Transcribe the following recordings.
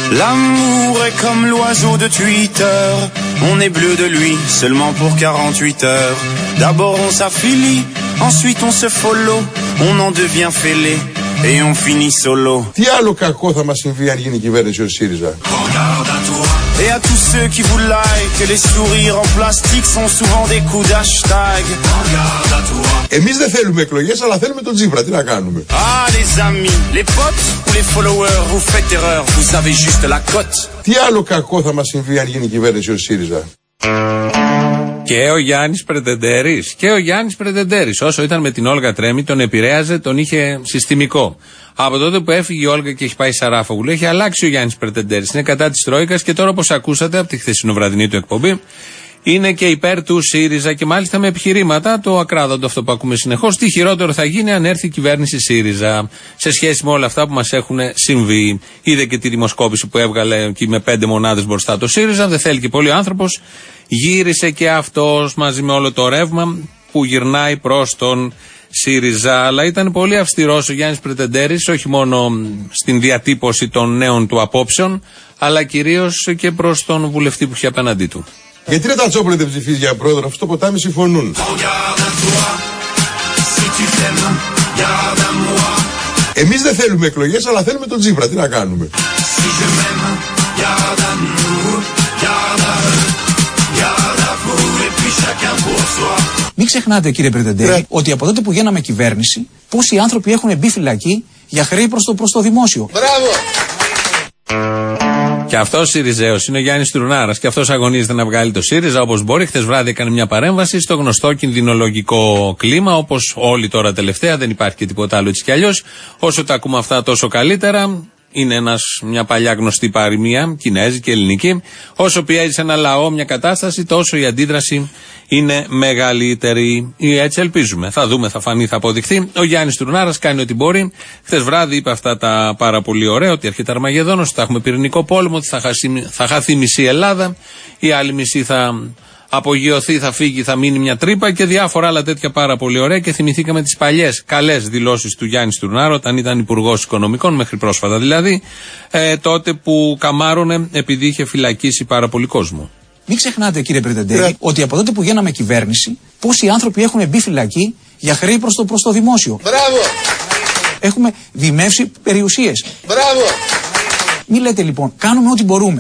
L'amour est comme l'oiseau de Twitter. On est bleu de lui seulement pour 48 heures. D'abord on s'affilie, ensuite on se follow. On en devient fêlé et on finit solo. Τι άλλο κακό θα μας συμβεί αν γίνει η κυβέρνηση ο ΣΥΡΙΖΑ? Et à tous ceux qui vous like, les sourires en plastique sont souvent des coups d'hashtag. Εμείς δεν θέλουμε εκλογές, αλλά θέλουμε τον Τσίπρα. Τι να κάνουμε? Ah les amis, les potes ou les followers, vous faites erreur, vous avez juste la cote. Τι άλλο κακό θα μας συμβεί αν γίνει η κυβέρνηση ο ΣΥΡΙΖΑ? Και ο Γιάννης Πρετεντέρης. Όσο ήταν με την Όλγα Τρέμι, τον επηρέαζε, τον είχε συστημικό. Από τότε που έφυγε η Όλγα και έχει πάει Σαράφογλου, έχει αλλάξει ο Γιάννης Πρετεντέρης. Είναι κατά της Τρόικας και τώρα, όπως ακούσατε από τη χθεσινοβραδινή του εκπομπή, είναι και υπέρ του ΣΥΡΙΖΑ και μάλιστα με επιχειρήματα, το ακράδαντο αυτό που ακούμε συνεχώς, τι χειρότερο θα γίνει αν έρθει η κυβέρνηση ΣΥΡΙΖΑ σε σχέση με όλα αυτά που μας έχουν συμβεί. Είδε και τη δημοσκόπηση που έβγαλε εκεί με 5 μονάδες μπροστά το ΣΥΡΙΖΑ, δεν θέλει και πολύ ο άνθρωπος. Γύρισε και αυτός μαζί με όλο το ρεύμα που γυρνάει προς τον ΣΥΡΙΖΑ. Αλλά ήταν πολύ αυστηρός ο Γιάννης Πρετεντέρης, όχι μόνο στην διατύπωση των νέων του απόψεων, αλλά κυρίως και προς τον βουλευτή που είχε απέναντί του. Γιατί ρε Τατσόπουλε δεν ψηφίζει για πρόεδρο, αυτό το ποτάμι συμφωνούν. Εμείς δεν θέλουμε εκλογές, αλλά θέλουμε τον Τσίπρα. Τι να κάνουμε? Μην ξεχνάτε, κύριε Πρετεντέρη, ότι από τότε που γίναμε κυβέρνηση, πόσοι άνθρωποι έχουν μπει φυλακή για χρέη προς το δημόσιο. Μπράβο! Και αυτός Σιριζέος είναι ο Γιάννης Τουρνάρας και αυτός αγωνίζεται να βγάλει το ΣΥΡΙΖΑ όπως μπορεί. Χθες βράδυ έκανε μια παρέμβαση στο γνωστό κινδυνολογικό κλίμα, όπως όλοι τώρα τελευταία, δεν υπάρχει και τίποτα άλλο έτσι κι αλλιώς. Όσο τα ακούμε αυτά, τόσο καλύτερα. Είναι μια παλιά γνωστή παροιμία, κινέζικη, ελληνική. Όσο πιέζει ένα λαό, μια κατάσταση, τόσο η αντίδραση είναι μεγαλύτερη. Έτσι ελπίζουμε. Θα δούμε, θα φανεί, θα αποδειχθεί. Ο Γιάννης Τουρνάρας κάνει ό,τι μπορεί. Χθες βράδυ είπε αυτά τα πάρα πολύ ωραία, ότι έρχεται Αρμαγεδόνος, ότι θα έχουμε πυρηνικό πόλεμο, ότι θα χαθεί μισή Ελλάδα, η άλλη μισή θα απογειωθεί, θα φύγει, θα μείνει μια τρύπα και διάφορα άλλα τέτοια πάρα πολύ ωραία. Και θυμηθήκαμε τις παλιές καλές δηλώσεις του Γιάννη Τουρνάρα όταν ήταν υπουργός οικονομικών, μέχρι πρόσφατα δηλαδή, τότε που καμάρωνε επειδή είχε φυλακίσει πάρα πολύ κόσμο. Μην ξεχνάτε, κύριε Πρετεντέρη, ότι από τότε που γίναμε κυβέρνηση, πόσοι άνθρωποι έχουν μπει φυλακή για χρέη προς το δημόσιο. Μπράβο! Έχουμε δημεύσει περιουσίες. Μπράβο! Μην λέτε λοιπόν, κάνουμε ό,τι μπορούμε.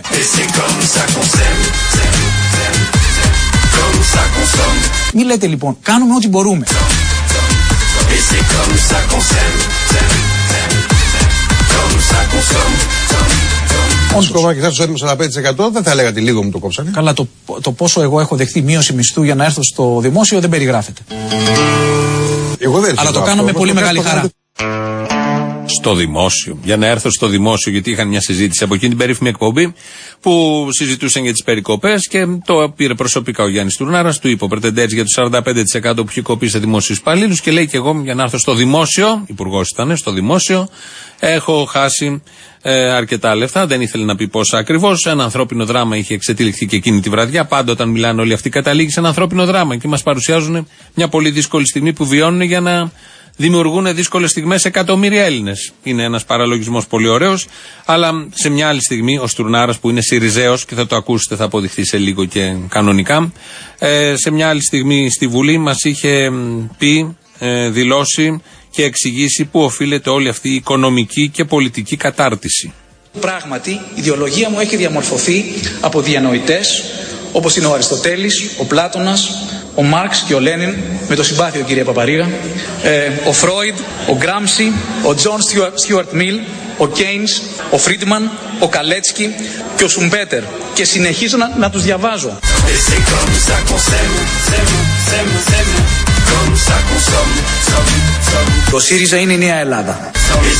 Μην λέτε λοιπόν, κάνουμε ό,τι μπορούμε. Όντως κομμάτι θα τους έτοιμος 45%, δεν θα λέγατε λίγο μου το κόψανε. Καλά, το πόσο εγώ έχω δεχθεί μείωση μισθού για να έρθω στο δημόσιο δεν περιγράφεται. Εγώ δεν αλλά το κάνω με πολύ μεγάλη χαρά. Στο δημόσιο. Για να έρθω στο δημόσιο, γιατί είχαν μια συζήτηση από εκείνη την περίφημη εκπομπή που συζητούσαν για τις περικοπές και το πήρε προσωπικά ο Γιάννης Τουρνάρας. Του είπε ο Πρετεντέρης για το 45% που είχε κοπεί σε δημόσιους υπαλλήλους και λέει και εγώ για να έρθω στο δημόσιο, υπουργός ήταν, στο δημόσιο, έχω χάσει αρκετά λεφτά. Δεν ήθελε να πει πόσα ακριβώς. Ένα ανθρώπινο δράμα είχε εξετυλιχθεί και εκείνη τη βραδιά. Πάντα όταν μιλάνε όλοι αυτοί, καταλήγει σε ένα ανθρώπινο δράμα και μας παρουσιάζουν μια πολύ δύσκολη στιγμή που βιώνουν για να δημιουργούν δύσκολες στιγμές εκατομμύρια Έλληνες. Είναι ένας παραλογισμός πολύ ωραίος, αλλά σε μια άλλη στιγμή ο Στουρνάρας που είναι Σιριζέος και θα το ακούσετε, θα αποδειχθεί σε λίγο και κανονικά, σε μια άλλη στιγμή στη Βουλή μας είχε πει, δηλώσει και εξηγήσει πού οφείλεται όλη αυτή η οικονομική και πολιτική κατάρτιση. Πράγματι, η ιδεολογία μου έχει διαμορφωθεί από διανοητές όπως είναι ο Αριστοτέλης, ο Πλάτωνας, ο Μάρξ και ο Λένιν, με το συμπάθειο κύριε Παπαρίγα, ο Φρόιντ, ο Γκράμψι, ο Τζον Στιούαρτ Μιλ, ο Κέινς, ο Φρίντμαν, ο Καλέτσκι και ο Σουμπέτερ και συνεχίζω να τους διαβάζω. Το ΣΥΡΙΖΑ είναι η νέα Ελλάδα.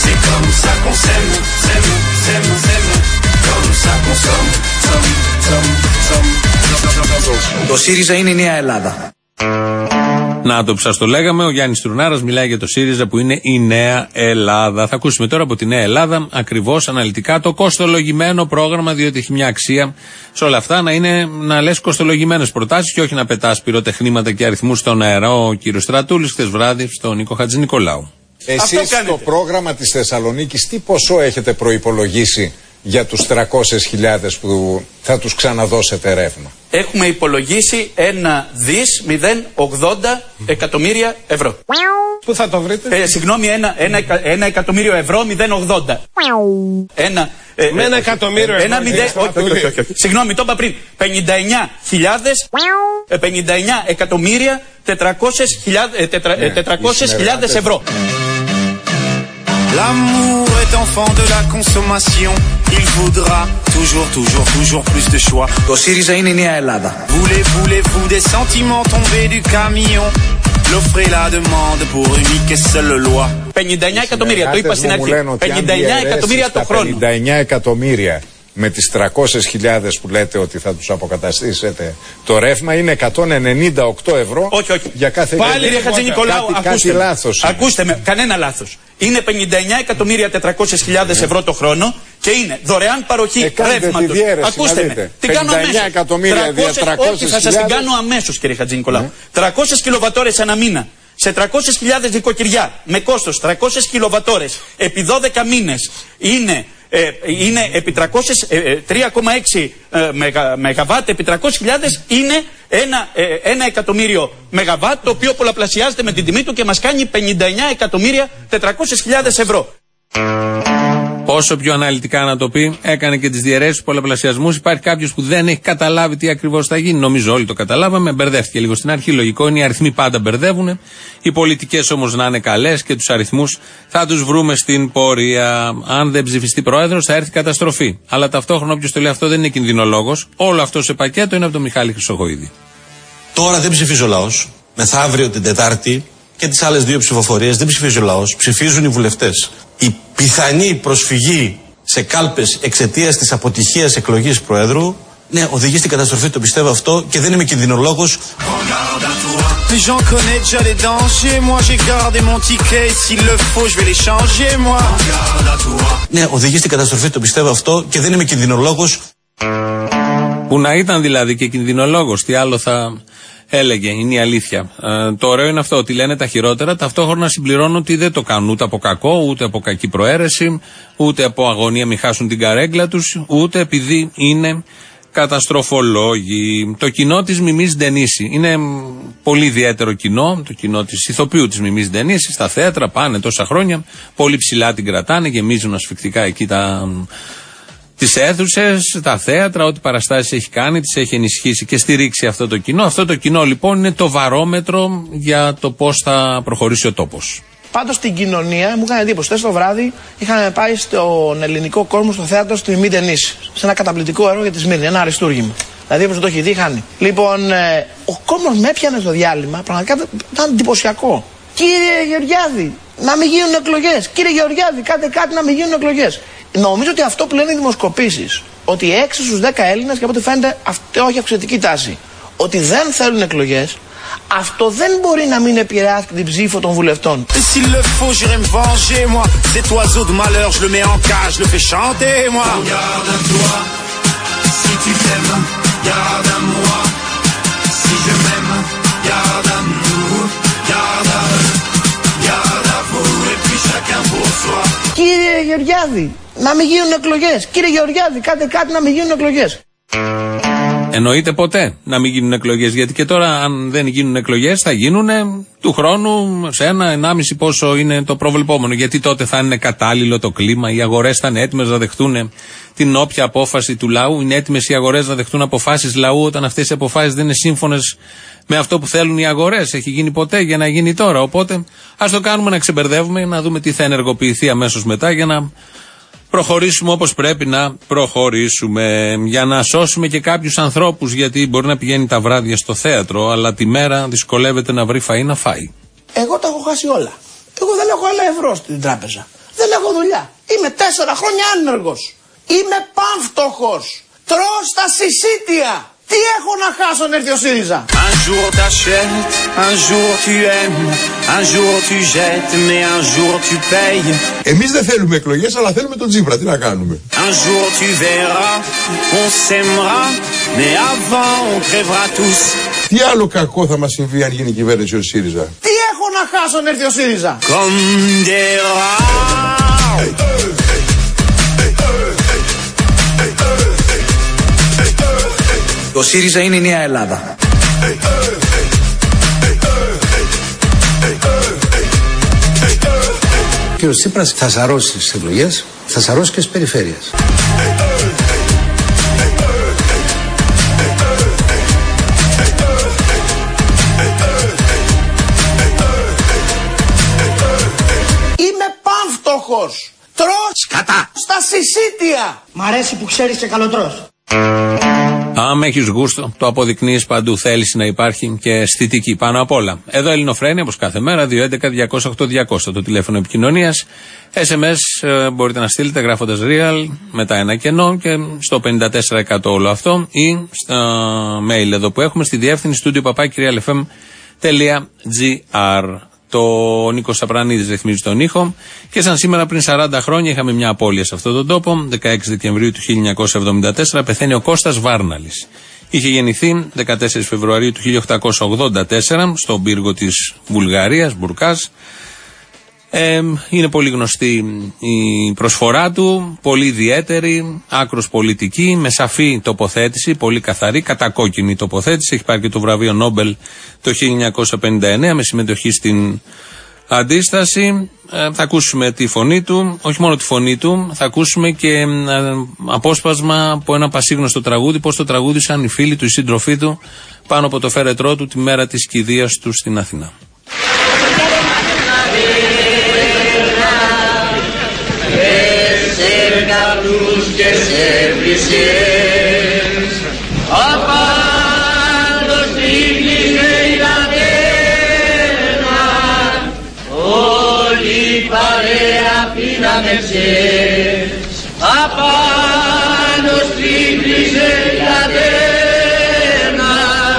Το ΣΥΡΙΖΑ είναι η νέα Ελλάδα. Να το που σας το λέγαμε, ο Γιάννης Τουρνάρας μιλάει για το ΣΥΡΙΖΑ που είναι η νέα Ελλάδα. Θα ακούσουμε τώρα από τη νέα Ελλάδα ακριβώς αναλυτικά το κοστολογημένο πρόγραμμα, διότι έχει μια αξία σε όλα αυτά να λες κοστολογημένες προτάσεις και όχι να πετάς πυροτεχνήματα και αριθμούς στον αέρα. Ο κύριος Στρατούλης χθες βράδυ στον Νίκο Χατζηνικολάου. Εσείς στο πρόγραμμα της Θεσσαλονίκης τι ποσό έχετε προϋπολογίσει για τους 300.000 που θα τους ξαναδώσετε ρεύμα? Έχουμε υπολογίσει 1.080 εκατομμύρια ευρώ. Πού θα το βρείτε? Συγγνώμη, 1 εκατομμύριο ευρώ 0,80. Με 1 εκατομμύριο ευρώ. Όχι. Συγγνώμη, το είπα πριν. 59 εκατομμύρια 400.000 ευρώ. L'amour est enfant de la consommation. Il voudra toujours plus de choix. Το ΣΥΡΙΖΑ είναι η νέα Ελλάδα. Voulez-vous des sentiments tombés du camion? L'offre et la demande pour unique et seule loi. 59 εκατομμύρια, το είπα στην αρχή. 59 εκατομμύρια το χρόνο. 59 εκατομμύρια με τις 300.000 που λέτε ότι θα τους αποκαταστήσετε το ρεύμα είναι 198 ευρώ. Όχι. Για κάθε πάλι κύριε Χατζηνικολάου, ακούστε με, κανένα λάθος. Είναι 59 εκατομμύρια 400.000 ευρώ το χρόνο και είναι δωρεάν παροχή ρεύματος. Ακούστε με, την κάνω αμέσως. 59 εκατομμύρια δια 300.000. Όχι, θα σας την κάνω αμέσως κύριε Χατζηνικολάου. 300 κιλοβατόρες ανά μήνα. Σε 300.000 νοικοκυριά με κόστος 300 κιλοβατόρες επί 12 μήνες είναι επί 3,6 ΜΒ επί 300.000 είναι 1 εκατομμύριο ΜΒ, το οποίο πολλαπλασιάζεται με την τιμή του και μας κάνει 59 εκατομμύρια 400.000 ευρώ. Όσο πιο αναλυτικά να το πει, έκανε και τις διαιρέσεις, πολλαπλασιασμούς. Υπάρχει κάποιος που δεν έχει καταλάβει τι ακριβώς θα γίνει. Νομίζω όλοι το καταλάβαμε. Μπερδεύτηκε λίγο στην αρχή. Λογικό είναι, οι αριθμοί πάντα μπερδεύουν. Οι πολιτικές όμως να είναι καλές και τους αριθμούς θα τους βρούμε στην πορεία. Αν δεν ψηφιστεί πρόεδρος, θα έρθει καταστροφή. Αλλά ταυτόχρονα, όποιος το λέει αυτό δεν είναι κινδυνολόγος. Όλο αυτό σε πακέτο είναι από τον Μιχάλη Χρυσοχοΐδη. Τώρα δεν ψηφίζει ο λαός. Μεθαύριο την Τετάρτη και τις άλλες δύο ψηφοφορίες δεν ψηφίζει ο λαός. Ψηφίζουν οι βουλευτές. Η πιθανή προσφυγή σε κάλπες εξαιτίας της αποτυχίας εκλογής Προέδρου, ναι, οδηγεί στην καταστροφή, το πιστεύω αυτό και δεν είμαι κινδυνολόγος. Ναι, οδηγεί στην καταστροφή, το πιστεύω αυτό και δεν είμαι κινδυνολόγος. Που να ήταν δηλαδή και κινδυνολόγος, τι άλλο θα έλεγε, είναι η αλήθεια. Το ωραίο είναι αυτό, ότι λένε τα χειρότερα, ταυτόχρονα συμπληρώνουν ότι δεν το κάνουν ούτε από κακό, ούτε από κακή προαίρεση, ούτε από αγωνία μην χάσουν την καρέγκλα τους, ούτε επειδή είναι καταστροφολόγοι. Το κοινό της Μιμής Ντενίση είναι πολύ ιδιαίτερο κοινό, το κοινό της ηθοποιού της Μιμής Ντενίση, στα θέατρα πάνε τόσα χρόνια, πολύ ψηλά την κρατάνε, γεμίζουν ασφυκτικά εκεί τις αίθουσες, τα θέατρα, ό,τι παραστάσεις έχει κάνει, τις έχει ενισχύσει και στηρίξει αυτό το κοινό. Αυτό το κοινό λοιπόν είναι το βαρόμετρο για το πώς θα προχωρήσει ο τόπος. Πάντως στην κοινωνία μου έκανε εντύπωση. Χθες το βράδυ είχαμε πάει στον ελληνικό κόσμο, στο θέατρο στη Μιμή Ντενίση. Σε ένα καταπληκτικό έργο για τη Σμύρνη, ένα αριστούργημα. Δηλαδή όπως το έχει δει, χάνει. Λοιπόν, ο κόσμος με έπιανε στο διάλειμμα, πραγματικά ήταν εντυπωσιακό. Κύριε Γεωργιάδη, να μην γίνουν εκλογές. Κύριε Γεωργιάδη, κάντε κάτι να μην γίνουν εκλογές. Νομίζω ότι αυτό που λένε οι δημοσκοπήσεις, ότι 6 στους 10 Έλληνες, και από ό,τι φαίνεται αυτό έχει αυξητική τάση, ότι δεν θέλουν εκλογές, αυτό δεν μπορεί να μην επηρεάσει την ψήφο των βουλευτών. Κύριε Γεωργιάδη, να μην γίνουν εκλογές. Κύριε Γεωργιάδη, κάντε κάτι να μην γίνουν εκλογές. Εννοείται ποτέ να μην γίνουν εκλογές, γιατί και τώρα αν δεν γίνουν εκλογές θα γίνουν του χρόνου σε 1,5 πόσο είναι το προβλεπόμενο, γιατί τότε θα είναι κατάλληλο το κλίμα, οι αγορές θα είναι έτοιμες να δεχτούν την όποια απόφαση του λαού, είναι έτοιμες οι αγορές να δεχτούν αποφάσεις λαού όταν αυτές οι αποφάσεις δεν είναι σύμφωνες με αυτό που θέλουν οι αγορές. Έχει γίνει ποτέ για να γίνει τώρα, οπότε ας το κάνουμε να ξεμπερδεύουμε, να δούμε τι θα ενεργοποιηθεί αμέσως μετά για να προχωρήσουμε όπως πρέπει να προχωρήσουμε, για να σώσουμε και κάποιους ανθρώπους, γιατί μπορεί να πηγαίνει τα βράδια στο θέατρο αλλά τη μέρα δυσκολεύεται να βρει φαΐ να φάει. Εγώ τα έχω χάσει όλα. Εγώ δεν έχω ένα ευρώ στην τράπεζα. Δεν έχω δουλειά. Είμαι 4 χρόνια άνεργος. Είμαι πανφτωχός. Τρώω στα συσίτια. Τι έχω να χάσω να έρθει ο ΣΥΡΙΖΑ. Un jour t'achètes, un jour tu aimes, un jour tu jettes, mais un jour tu payes. Εμείς δεν θέλουμε εκλογές, αλλά θέλουμε τον Τσίπρα. Τι να κάνουμε. Un jour tu verras, on s'aimera, mais avant on crèvera tous. Τι άλλο κακό θα μας συμβεί αν γίνει κυβέρνηση ο ΣΥΡΙΖΑ. Τι έχω να χάσω να έρθει ο ΣΥΡΙΖΑ. Τι έχω να χάσω να έρθει ο ΣΥΡΙΖΑ. Τι έχω να χάσω να έρθει ο ΣΥΡΙΖΑ. Τι έχω να χάσω να έρθει ο ΣΥΡΙΖΑ. Τι έχω να χάσω να έρθει ο ΣΥΡΙΖΑ. Comme des rats, on crèvera tous. Τι άλλο κακό θα μας συμβεί αν γίνει κυβέρνηση ο ΣΥΡΙΖΑ. Comme des rats. Ο ΣΥΡΙΖΑ είναι η νέα Ελλάδα. Ο κ. Τσίπρας θα σαρώσει τις εκλογές, θα σαρώσει και τις περιφέρειες. Είμαι πανφτωχός. Τρως κατά στα συσίτια. Μ' αρέσει που ξέρεις και καλοτρως. Αν έχεις γούστο, το αποδεικνύεις παντού. Θέληση να υπάρχει και αισθητική πάνω απ' όλα. Εδώ Ελληνοφρένεια, όπως κάθε μέρα, 211-208-200 το τηλέφωνο επικοινωνίας. SMS μπορείτε να στείλετε γράφοντας real, μετά ένα κενό και στο 54% όλο αυτό, ή στα mail εδώ που έχουμε, στη διεύθυνση studio@realfm.gr. Το Νίκος Σαπρανίδης ρυθμίζει τον ήχο και σαν σήμερα πριν 40 χρόνια είχαμε μια απώλεια σε αυτόν τον τόπο. 16 Δεκεμβρίου του 1974 πεθαίνει ο Κώστας Βάρναλης. Είχε γεννηθεί 14 Φεβρουαρίου του 1884 στον πύργο της Βουλγαρίας, Μπουρκάς. Είναι πολύ γνωστή η προσφορά του, πολύ ιδιαίτερη, άκρος πολιτική, με σαφή τοποθέτηση, πολύ καθαρή, κατακόκκινη τοποθέτηση. Έχει πάρει και το βραβείο Νόμπελ το 1959 με συμμετοχή στην αντίσταση. Θα ακούσουμε τη φωνή του, όχι μόνο τη φωνή του, θα ακούσουμε και απόσπασμα από ένα πασίγνωστο τραγούδι, πώς το τραγούδισαν οι φίλοι του, οι σύντροφοί του, πάνω από το φέρετρό του τη μέρα της κηδείας του στην Αθηνά. Και σε βρυσίες απάνω στην κλεισμένη λατέρνα όλη η παρέα πίναμε ψες απάνω στην κλεισμένη λατέρνα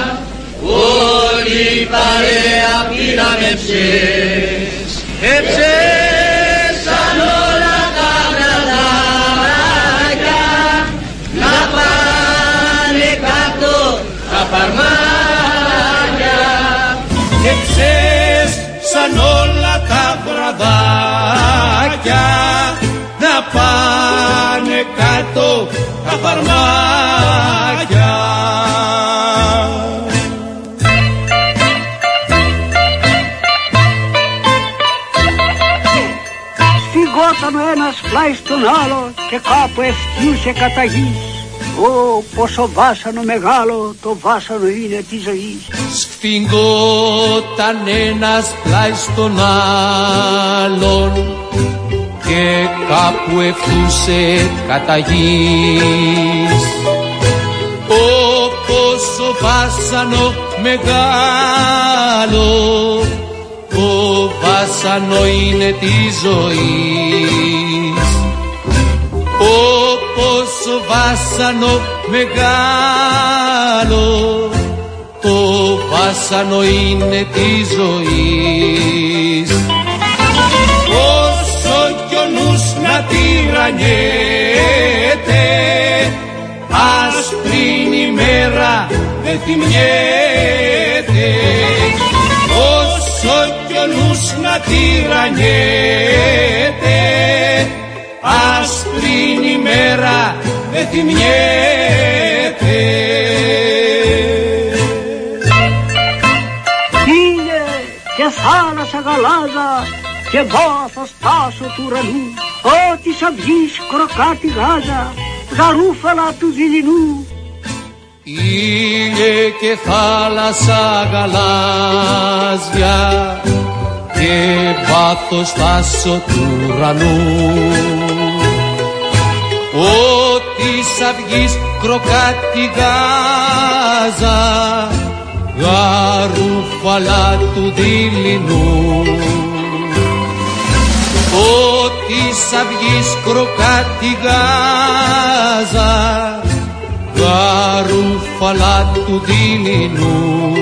όλη η παρέα πίναμε ψες εψέσαν όλα τα βραδάκια να πάνε κάτω τα παρμάκια εψέσαν όλα τα βραδάκια να πάνε κάτω τα παρμάκια. Σφιγόταν ο ένας πλάι στον άλλο και κάπου ευτιούσε κατά γης. Ω, πόσο βάσανο μεγάλο το βάσανο είναι της ζωής. Σφιγόταν ένας πλάι στον άλλον και κάπου ευτιούσε κατά γης. Ω, πόσο βάσανο μεγάλο το βάσανο είναι της ζωής. Όπως βάσανο μεγάλο το βάσανο είναι της ζωής. Όσο κι ο νους να τυραννιέται άσπρη είναι η μέρα δεν θυμιέται. Όσο κι ο νους να τυραννιέται άσπρη είναι η μέρα δεν θυμιέται. Είναι και θάλασσα γαλάζα και βάθος τάσο του ουρανού, ό,τι σαν βγεις κροκάτι γάζα γαρούφαλα του δειλινού. Είναι και θάλασσα γαλάζια και βάθος τάσο του ουρανού, ό,τι σαν βγεις κροκάτι γάζα γαρούφαλα του δειλινού. Ό,τι σαν βγεις κροκάτι γάζα γαρούφαλα του δειλινού.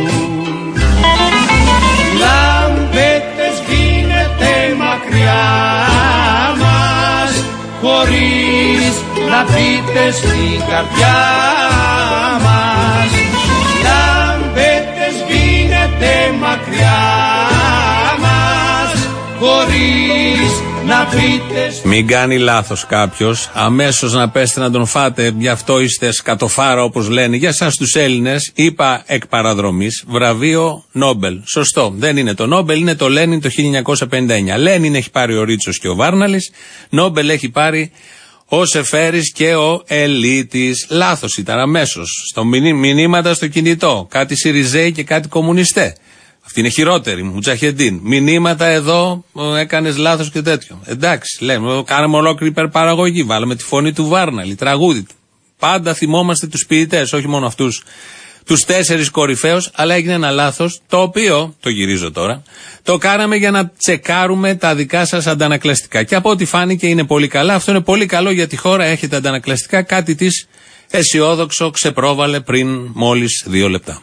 Λαμπέτες γίνετε μακριά μας χωρίς να μπείτε στην καρδιά μας. Λαμπέτες γίνετε μακριά μας χωρίς να πείτε. Μην κάνει λάθος κάποιος, αμέσως να πέστε να τον φάτε, γι' αυτό είστε σκατοφάρα όπως λένε. Για εσάς τους Έλληνες, είπα εκ παραδρομής, βραβείο Νόμπελ. Σωστό, δεν είναι το Νόμπελ, είναι το Λένιν το 1959. Λένιν έχει πάρει ο Ρίτσος και ο Βάρναλης, Νόμπελ έχει πάρει ο Σεφέρης και ο Ελίτης. Λάθος ήταν αμέσως. Στο μηνύματα στο κινητό, κάτι Σιριζέοι και κάτι κομμουνιστέ. Αυτή είναι χειρότερη, Μουτζαχεντίν. Μηνύματα εδώ, έκανες λάθος και τέτοιο. Εντάξει, λέμε, κάναμε ολόκληρη υπερπαραγωγή. Βάλαμε τη φωνή του Βάρναλη, τραγούδι. Πάντα θυμόμαστε τους ποιητές, όχι μόνο αυτούς τους 4 κορυφαίους, αλλά έγινε ένα λάθος, το οποίο, το γυρίζω τώρα, το κάναμε για να τσεκάρουμε τα δικά σας αντανακλαστικά. Και από ό,τι φάνηκε είναι πολύ καλά. Αυτό είναι πολύ καλό για τη χώρα, έχετε αντανακλαστικά, κάτι της αισιόδοξο ξεπρόβαλε πριν μόλις 2 λεπτά.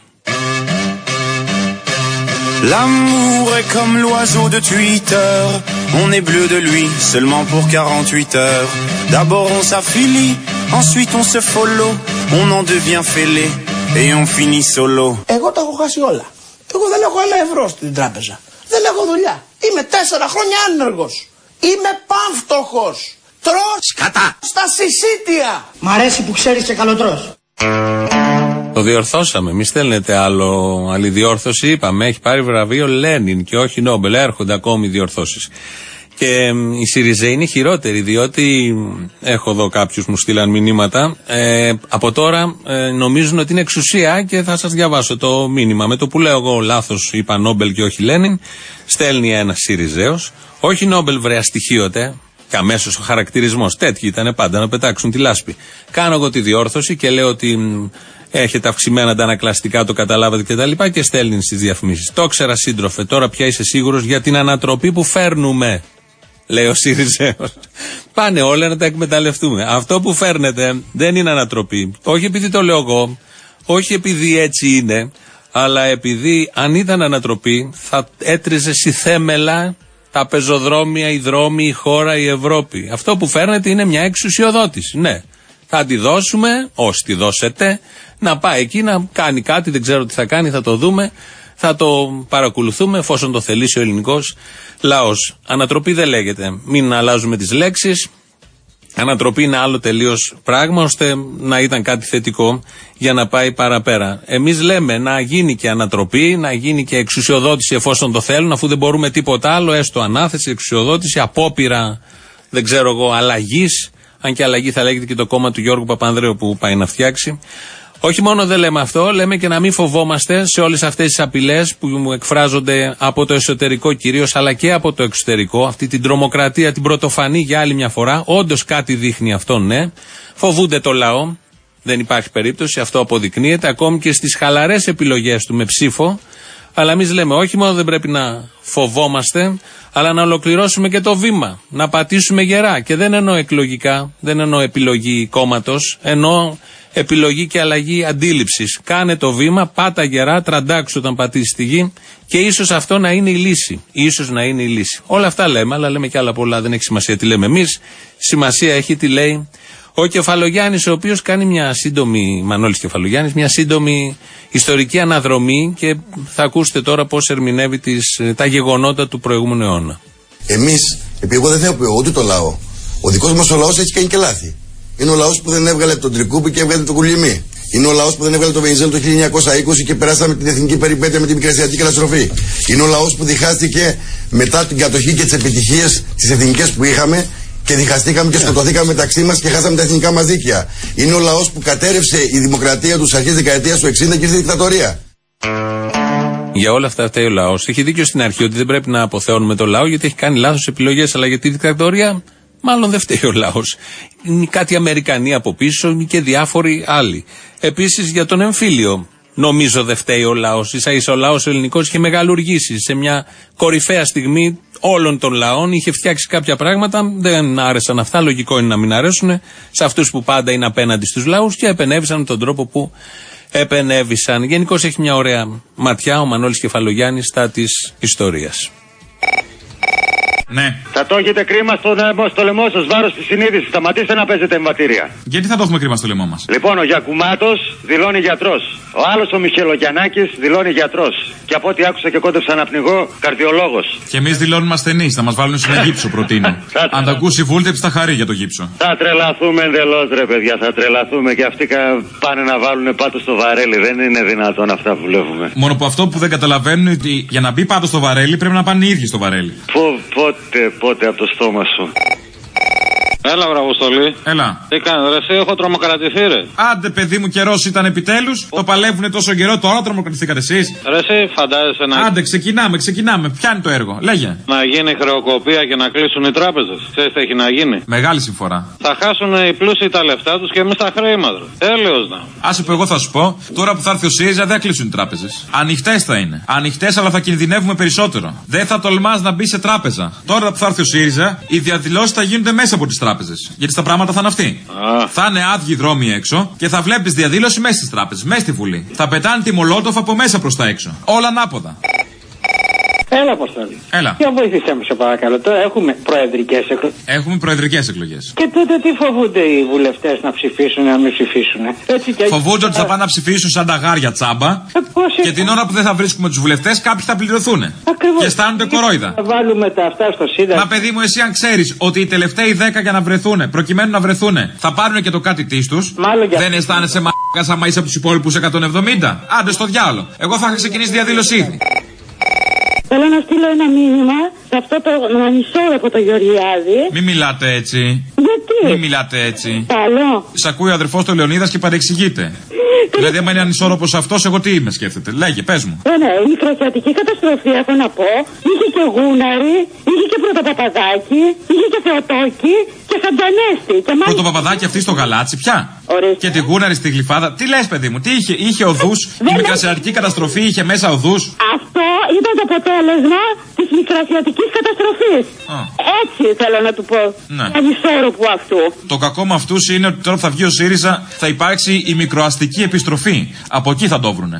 L'amour est comme l'oiseau de Twitter, on est bleu de lui seulement pour 48 heures. D'abord on s'affilie, ensuite on se follow, on en devient fêlé et on finit solo. Εγώ τα έχω χάσει όλα. Εγώ δεν έχω ένα ευρώ στην τράπεζα. Δεν έχω δουλειά. Είμαι 4 χρόνια άνεργος. Είμαι πανφτωχός. Τρώω σκατά στα συσίτια. Μ' αρέσει που ξέρεις και καλοτρώς. Το διορθώσαμε. Μη στέλνετε άλλη διόρθωση. Είπαμε, έχει πάρει βραβείο Λένιν και όχι Νόμπελ. Έρχονται ακόμη διορθώσεις. Και η Σιριζέ είναι χειρότερη, διότι έχω εδώ κάποιους μου στείλαν μηνύματα. Από τώρα νομίζουν ότι είναι εξουσία και θα σας διαβάσω το μήνυμα. Με το που λέω εγώ λάθος, είπα Νόμπελ και όχι Λένιν, στέλνει ένας Σιριζέος. Όχι Νόμπελ, βρε αστοιχείωτε. Και αμέσως ο χαρακτηρισμός. Τέτοιοι ήταν πάντα να πετάξουν τη λάσπη. Κάνω εγώ τη διόρθωση και λέω ότι έχετε αυξημένα αντανακλαστικά, το καταλάβατε κτλ. Και στέλνει στις διαφημίσεις. Το ξέρα σύντροφε, τώρα πια είσαι σίγουρος για την ανατροπή που φέρνουμε, λέει ο Σιριζέος. Πάνε όλα να τα εκμεταλλευτούμε. Αυτό που φέρνετε δεν είναι ανατροπή. Όχι επειδή το λέω εγώ, όχι επειδή έτσι είναι, αλλά επειδή αν ήταν ανατροπή θα έτριζε θέμελα τα πεζοδρόμια, οι δρόμοι, η χώρα, η Ευρώπη. Αυτό που φέρνετε είναι μια εξουσιοδότηση. Ναι, θα τη δώσουμε, όσοι τη δώσετε, να πάει εκεί να κάνει κάτι, δεν ξέρω τι θα κάνει, θα το δούμε, θα το παρακολουθούμε εφόσον το θελήσει ο ελληνικός λαός. Ανατροπή δεν λέγεται. Μην αλλάζουμε τις λέξεις. Ανατροπή είναι άλλο τελείως πράγμα, ώστε να ήταν κάτι θετικό για να πάει παραπέρα. Εμείς λέμε να γίνει και ανατροπή, να γίνει και εξουσιοδότηση εφόσον το θέλουν, αφού δεν μπορούμε τίποτα άλλο, έστω ανάθεση, εξουσιοδότηση, απόπειρα, δεν ξέρω εγώ, αλλαγής. Αν και αλλαγή θα λέγεται και το κόμμα του Γιώργου Παπανδρέου που πάει να φτιάξει. Όχι μόνο δεν λέμε αυτό, λέμε και να μην φοβόμαστε σε όλες αυτές τις απειλές που εκφράζονται από το εσωτερικό κυρίως, αλλά και από το εξωτερικό, αυτή την τρομοκρατία, την πρωτοφανή για άλλη μια φορά. Όντως κάτι δείχνει αυτό, ναι. Φοβούνται το λαό, δεν υπάρχει περίπτωση, αυτό αποδεικνύεται ακόμη και στις χαλαρές επιλογές του με ψήφο. Αλλά εμείς λέμε, όχι μόνο δεν πρέπει να φοβόμαστε, αλλά να ολοκληρώσουμε και το βήμα. Να πατήσουμε γερά. Και δεν εννοώ εκλογικά, δεν εννοώ επιλογή κόμματος, εννοώ επιλογή και αλλαγή αντίληψης. Κάνε το βήμα, πάτα γερά, τραντάξου όταν πατήσεις τη γη και ίσως αυτό να είναι η λύση. Ίσως να είναι η λύση. Όλα αυτά λέμε, αλλά λέμε και άλλα πολλά. Δεν έχει σημασία τι λέμε εμείς. Σημασία έχει τι λέει ο Κεφαλογιάννης, ο οποίος κάνει μια σύντομη, Μανώλης Κεφαλογιάννης, μια σύντομη ιστορική αναδρομή και θα ακούσετε τώρα πώς ερμηνεύει τα γεγονότα του προηγούμενου αιώνα. Εμείς, επειδή εγώ δεν θέλω ούτε το λαό, ο δικός μας ο λαός έχει κάνει και λάθη. Είναι ο λαός που δεν έβγαλε τον Τρικούπη και έβγαλε τον Κουλιμή. Είναι ο λαός που δεν έβγαλε τον Βενιζέλο το 1920 και περάσαμε την εθνική περιπέτεια με την μικρασιατική καταστροφή. Είναι ο λαός που διχάστηκε μετά την κατοχή και τις επιτυχίες τις εθνικές που είχαμε και διχαστήκαμε και σκοτωθήκαμε μεταξύ μας και χάσαμε τα εθνικά μας δίκαια. Είναι ο λαός που κατέρευσε η δημοκρατία του αρχές δεκαετίας του 60 και ήρθε η δικτατορία. Για όλα αυτά φταίει ο λαός. Έχει δίκιο στην αρχή ότι δεν πρέπει να αποθεώνουμε το λαό γιατί έχει κάνει λάθος επιλογές, αλλά για τη δικτατορία μάλλον δεν φταίει ο λαός. Είναι κάτι Αμερικανοί από πίσω και διάφοροι άλλοι. Επίσης για τον εμφύλιο νομίζω δεν φταίει ο λαός. Ίσα-ίσα ο λαός ο ελληνικός είχε μεγαλουργήσει σε μια κορυφαία στιγμή όλων των λαών. Είχε φτιάξει κάποια πράγματα, δεν άρεσαν αυτά. Λογικό είναι να μην αρέσουν σε αυτούς που πάντα είναι απέναντι στους λαούς και επενέβησαν με τον τρόπο που επενέβησαν. Γενικώς έχει μια ωραία ματιά ο Μανώλης Κεφαλογιάννης στα της ιστορίας. Ναι. Θα το έχετε κρίμα στο λαιμό σας, βάρος της συνείδησης. Σταματήστε να παίζετε εμβατήρια. Γιατί θα το έχουμε κρίμα στο λαιμό μας? Λοιπόν, ο Γιακουμάτος δηλώνει γιατρός. Ο άλλος ο Μιχελογιαννάκης δηλώνει γιατρός. Και από ό,τι άκουσα και κόντεψα να πνιγώ, καρδιολόγος. Και εμείς δηλώνουμε ασθενείς, θα μας βάλουν σε ένα γύψο, προτείνω. Αν τα ακούσει η βούλτεψη, θα χαρεί για το γύψο. Θα τρελαθούμε εντελώς, ρε παιδιά, θα τρελαθούμε. Και αυτοί πάνε να βάλουν πάτο στο βαρέλι. Δεν είναι δυνατόν αυτά που βλέπουμε. Μόνο που αυτό που δεν καταλαβαίνουν είναι ότι για να μπει πάτο στο βαρέλι πρέπει να πάνε οι ίδιοι στο βαρέλι. Πότε από το στόμα σου. Έλα, Βραβοστολή. Έλα. Τι κάνεις, ρε, εσύ έχω τρομοκρατηθεί, ρε. Άντε, παιδί μου, καιρός ήταν επιτέλους. Το παλεύουνε τόσο καιρό, τώρα τρομοκρατηθήκατε εσείς. Ρε, εσύ φαντάζεσαι να. Άντε, ξεκινάμε. Πιάνει το έργο. Λέγε. Να γίνει χρεοκοπία και να κλείσουν οι τράπεζες. Ξέρεις τι έχει να γίνει? Μεγάλη συμφορά. Θα χάσουν οι πλούσιοι τα λεφτά τους και εμείς τα χρέη μας, ρε. Τέλειος να. Άσε που εγώ θα σου πω, τώρα που θα έρθει ο ΣΥΡΙΖΑ δεν θα κλείσουν οι τράπεζες. Ανοιχτές θα είναι. Ανοιχτές, αλλά θα κινδυνεύουμε περισσότερο. Δεν θα τολμάς να μπει σε τράπεζα. Τώρα που θα έρθει ο ΣΥΡΙΖΑ, οι διαδηλώσεις θα γίνονται μέσα από τις τράπεζες. Γιατί στα πράγματα θα είναι αυτοί. Θα είναι άδειοι δρόμοι έξω και θα βλέπεις διαδήλωση μέσα στις τράπεζες, μέσα στη Βουλή. Θα πετάνε τη Μολότοφ από μέσα προς τα έξω. Όλα ανάποδα. Έλα, Αποστόλη. Έλα. Για βοήθησέ με, σε παρακαλώ. Τώρα έχουμε προεδρικές εκλογές. Έχουμε προεδρικές εκλογές. Και τότε τι φοβούνται οι βουλευτές να ψηφίσουν, να μην ψηφίσουν? Φοβούνται ότι θα πάνε να ψηφίσουν σαν τα γάρια τσάμπα. Και την ώρα που δεν θα βρίσκουμε τους βουλευτές, κάποιοι θα πληρωθούν. Ακριβώς. Και αισθάνονται κορόιδα. Θα βάλουμε τα αυτά στο Σύνταγμα. Μα παιδί μου, εσύ αν ξέρεις ότι οι τελευταίοι 10 για να βρεθούν, προκειμένου να βρεθούν, θα πάρουν και το κάτι της τους, δεν αισθάνεσαι μαλάκας άμα είσαι από τους υπόλοιπους 170? Άντε στο διάλο. Εγώ θα είχα ξεκινήσει διαδήλωση ήδη. Θέλω να στείλω ένα μήνυμα σε αυτό το ανισόρροπο το Γεωργιάδη. Μην μιλάτε έτσι. Γιατί? Μην μιλάτε έτσι. Καλό. Σ' ακούει ο αδερφός του Λεωνίδας και παρεξηγείται. Δηλαδή, άμα είναι ανισόρροπος αυτός, εγώ τι είμαι, σκέφτεται. Λέγε, πες μου. Ναι, η μικρασιατική καταστροφή, έχω να πω. Είχε και Γούναρη, είχε και Πρωτοπαπαδάκη, είχε και Θεοτόκη και Χαντζανέστη. Πρωτοπαπαδάκη αυτή στο Γαλάτσι, πια. Ορίστε. Και τη Γούναρη στη Γλυφάδα. Τι λες, παιδί μου, τι είχε? Είχε οδούς. Η μικρασιατική καταστροφή είχε μέσα οδούς. Αυτό ήταν το αποτέλεσμα της μικρασιατικής καταστροφής. Έτσι θέλω να του πω. Ναι. Ανισόρροπου αυτού. Το κακό με αυτούς είναι ότι τώρα που θα βγει ο ΣΥΡΙΖΑ θα υπάρξει η μικροαστική επιστροφή. Από εκεί θα το βρουνε.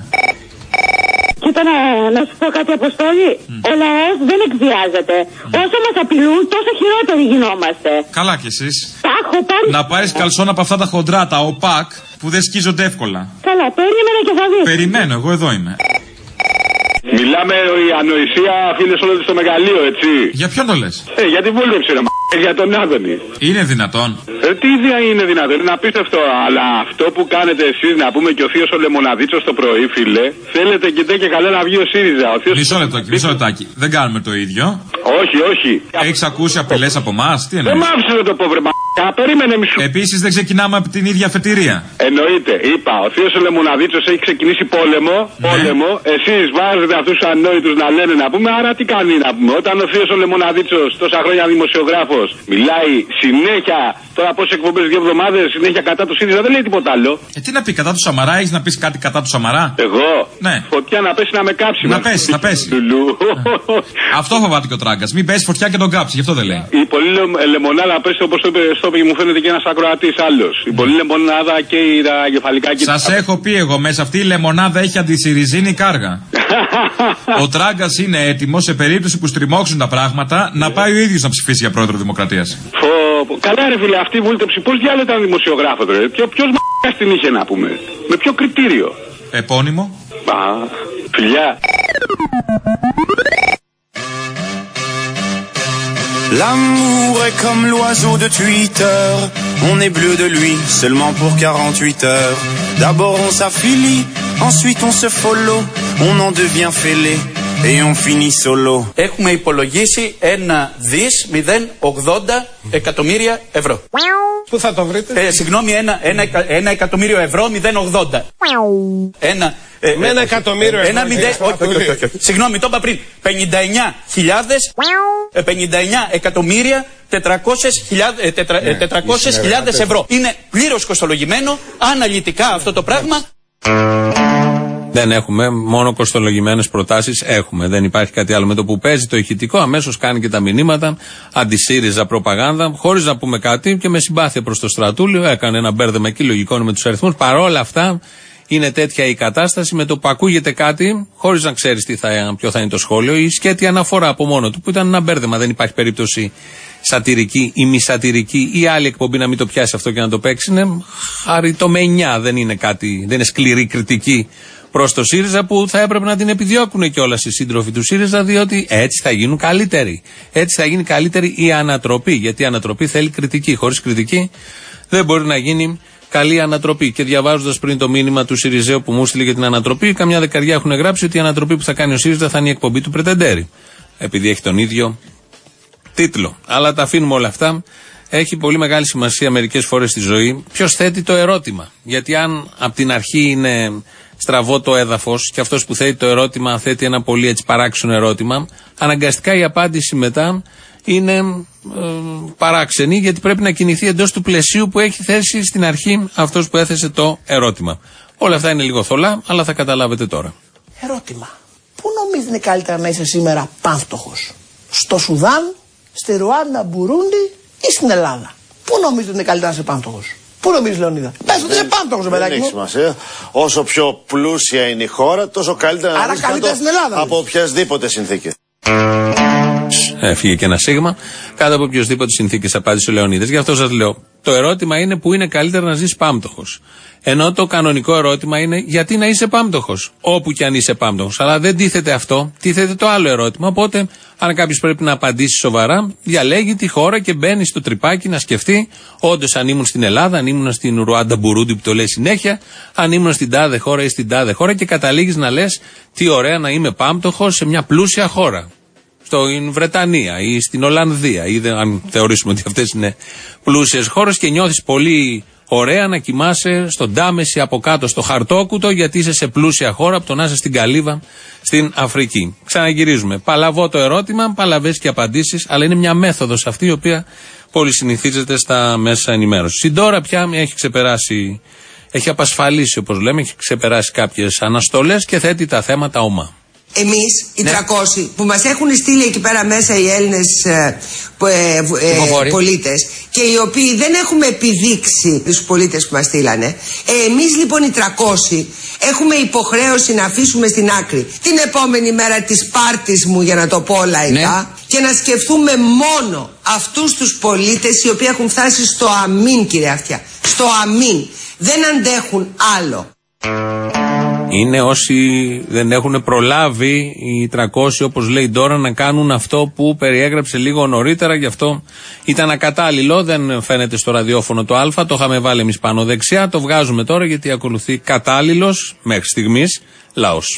Κοίτα να σου πω κάτι, Αποστόλη. Ο λαός δεν εκβιάζεται. Όσο μας απειλούν, τόσο χειρότεροι γινόμαστε. Καλά κι εσείς. Να πάρεις καλσόν από αυτά τα χοντρά, τα ΟΠΑΚ, που δεν σκίζονται εύκολα. Καλά, περίμενα και θα δεις. Περιμένω, εγώ εδώ είμαι. Μιλάμε η ανοησία, φίλε, όλο στο μεγαλείο, έτσι. Για ποιον το λες? Για τη βούλτεψη, ρε για τον Άδωνη. Είναι δυνατόν? Τι ιδέα είναι δυνατόν, είναι απίστευτο. Αλλά αυτό που κάνετε εσείς, να πούμε και ο θείος ο Λεμοναδίτσος το πρωί, φίλε, θέλετε και καλά να βγει ο ΣΥΡΙΖΑ. Μισό λεπτάκι. Δεν κάνουμε το ίδιο. Όχι. Έχεις ακούσει απειλές από εμάς? Τι εννοείς? Δεν μ' άφησε να το πω, βρε περίμενε μισό. Επίσης δεν ξεκινάμε από την ίδια αφετηρία. Εννοείται, είπα, ο θείος ο Λεμοναδίτσος έχει ξεκινήσει πόλεμο. Εσείς βάζετε αυτούς τους ανόητους να λένε να πούμε, άρα τι κάνει να πούμε? Όταν ο θείος ο Λεμοναδίτσος, τόσα χρόνια δημοσιογράφος, μιλάει συνέχεια, τώρα πόσες εκπομπές, 2 εβδομάδες, συνέχεια κατά του ΣΥΡΙΖΑ, δεν λέει τίποτα άλλο. Τι να πει κατά του Σαμαρά, έχεις να πεις κάτι κατά του Σαμαρά? Εγώ? Ναι. Φωτιά να πέσει να με κάψει. Να πέσει. Αυτό φοβάται και ο Τράγκα. Μην πέσει φωτιά και τον κάψει, γι' αυτό δεν λέει. Η πολλή λεμονάδα πέσει όπως το είπε στο και μου φαίνεται και ένας ακροατής άλλος. Η πολλή λεμονάδα και τα κεφαλικά και σας έχω πει εγώ μέσα αυτή η λεμονάδα έχει αντισυριζίνη κάργα. Ο Τράγκας είναι έτοιμος σε περίπτωση που στριμώξουν τα πράγματα να πάει ο ίδιος να ψηφίσει για πρόεδρο Δημοκρατίας. Καλά ρε φίλε, αυτή η βούλτεψη πώς διάλογο ήταν δημοσιογράφο ρε? Ποιος μ***ας την είχε να πούμε? Με ποιο κριτήριο? Επώνυμο. Φιλιά. L'amour est comme l'oiseau de Twitter, on est bleu de lui seulement pour 48 heures. D'abord on s'affilie, ensuite on se follow, on en devient fêlé et on finit solo. Έχουμε υπολογίσει 1,080 εκατομμύρια ευρώ. Πού θα το βρείτε? Συγγνώμη, 1 εκατομμύριο ευρώ 0,80. Με 1 εκατομμύριο ευρώ. Όχι. Συγγνώμη, το είπα πριν. 59.400.000 ευρώ. Είναι πλήρως κοστολογημένο, αναλυτικά αυτό το πράγμα. Δεν έχουμε μόνο κοστολογημένες προτάσεις. Έχουμε. Δεν υπάρχει κάτι άλλο. Με το που παίζει το ηχητικό, αμέσως κάνει και τα μηνύματα. Αντισύριζα προπαγάνδα. Χωρίς να πούμε κάτι και με συμπάθεια προς το Στρατούλιο. Έκανε ένα μπέρδεμα εκεί. Λογικό είναι με τους αριθμούς. Παρόλα αυτά, είναι τέτοια η κατάσταση, με το που ακούγεται κάτι, χωρίς να ξέρεις ποιο θα είναι το σχόλιο, η σκέτη αναφορά από μόνο του, που ήταν ένα μπέρδεμα. Δεν υπάρχει περίπτωση σατυρική ή μη σατυρική ή άλλη εκπομπή να μην το πιάσει αυτό και να το παίξει. Είναι χαριτομενιά, δεν είναι κάτι, δεν είναι σκληρή κριτική προς το ΣΥΡΙΖΑ, που θα έπρεπε να την επιδιώκουν κιόλας οι σύντροφοι του ΣΥΡΙΖΑ, διότι έτσι θα γίνουν καλύτεροι. Έτσι θα γίνει καλύτερη η ανατροπή. Γιατί η ανατροπή θέλει κριτική. Χωρίς κριτική δεν μπορεί να γίνει καλή ανατροπή. Και διαβάζοντας πριν το μήνυμα του ΣΥΡΙΖΑ που μου στείλε για την ανατροπή, καμιά δεκαριά έχουν γράψει ότι η ανατροπή που θα κάνει ο ΣΥΡΙΖΑ θα είναι η εκπομπή του Πρετεντέρη. Επειδή έχει τον ίδιο τίτλο. Αλλά τα αφήνουμε όλα αυτά. Έχει πολύ μεγάλη σημασία μερικές φορές στη ζωή ποιος θέτει το ερώτημα. Γιατί αν από την αρχή είναι στραβό το έδαφος και αυτός που θέτει το ερώτημα θέτει ένα πολύ έτσι παράξενο ερώτημα, αναγκαστικά η απάντηση μετά είναι παράξενη, γιατί πρέπει να κινηθεί εντός του πλαισίου που έχει θέσει στην αρχή αυτός που έθεσε το ερώτημα. Όλα αυτά είναι λίγο θολά, αλλά θα καταλάβετε τώρα. Ερώτημα. Πού νομίζεις είναι καλύτερα να είσαι σήμερα πάνφτωχος? Στο Σουδάν, στη Ρουάντα, Μπουρούντι ή στην Ελλάδα? Πού νομίζεις είναι καλύτερα να είσαι πάνφτωχος? Πού νομίζεις, Λεωνίδα? Πες ότι είσαι πάνφτωχος, παιδάκι μου. Δεν έχει σημασία. Όσο πιο πλούσια είναι η χώρα, τόσο καλύτερα να είσαι από οποιασδήποτε συνθήκες. Έφυγε και ένα σίγμα. Κάτω από οποιοσδήποτε συνθήκες απάντησε ο Λεωνίδας. Γι' αυτό σας λέω. Το ερώτημα είναι πού είναι καλύτερα να ζεις πάμπτωχος. Ενώ το κανονικό ερώτημα είναι γιατί να είσαι πάμπτωχος. Όπου και αν είσαι πάμπτωχος. Αλλά δεν τίθεται αυτό. Τίθεται το άλλο ερώτημα. Οπότε, αν κάποιος πρέπει να απαντήσει σοβαρά, διαλέγει τη χώρα και μπαίνει στο τρυπάκι να σκεφτεί. Όντως, αν ήμουν στην Ελλάδα, αν ήμουν στην Ρουάντα Μπουρούντι που το λέει συνέχεια, αν ήμουν στην τάδε χώρα ή στην τάδε χώρα, και καταλήγεις να λες τι ωραία να είμαι πάμπτωχος σε μια πλούσια χώρα. Στην Βρετανία ή στην Ολλανδία, ή αν θεωρήσουμε ότι αυτές είναι πλούσιες χώρες, και νιώθεις πολύ ωραία να κοιμάσαι στον Τάμεση από κάτω στο Χαρτόκουτο, γιατί είσαι σε πλούσια χώρα από το να είσαι στην Καλύβα στην Αφρική. Ξαναγυρίζουμε. Παλαβό το ερώτημα, παλαβές και απαντήσεις, αλλά είναι μια μέθοδος αυτή η οποία πολυσυνηθίζεται στα μέσα ενημέρωσης. Η Ντόρα πια έχει ξεπεράσει, έχει απασφαλίσει όπως λέμε, έχει ξεπεράσει κάποιες αναστολές και θέτει τα θέματα ομά. Εμείς, οι 300 που μας έχουν στείλει εκεί πέρα μέσα οι Έλληνες πολίτες, και οι οποίοι δεν έχουμε επιδείξει τους πολίτες που μας στείλανε, εμείς λοιπόν οι 300 έχουμε υποχρέωση να αφήσουμε στην άκρη την επόμενη μέρα της πάρτης μου, για να το πω λαϊκά, και να σκεφτούμε μόνο αυτούς τους πολίτες οι οποίοι έχουν φτάσει στο αμήν, κύριε Αυτιά. Στο αμήν. Δεν αντέχουν άλλο. Είναι όσοι δεν έχουν προλάβει οι 300, όπως λέει τώρα, να κάνουν αυτό που περιέγραψε λίγο νωρίτερα. Γι' αυτό ήταν ακατάλληλο. Δεν φαίνεται στο ραδιόφωνο το Α. Το είχαμε βάλει εμείς πάνω δεξιά. Το βγάζουμε τώρα γιατί ακολουθεί κατάλληλος μέχρι στιγμής λαός.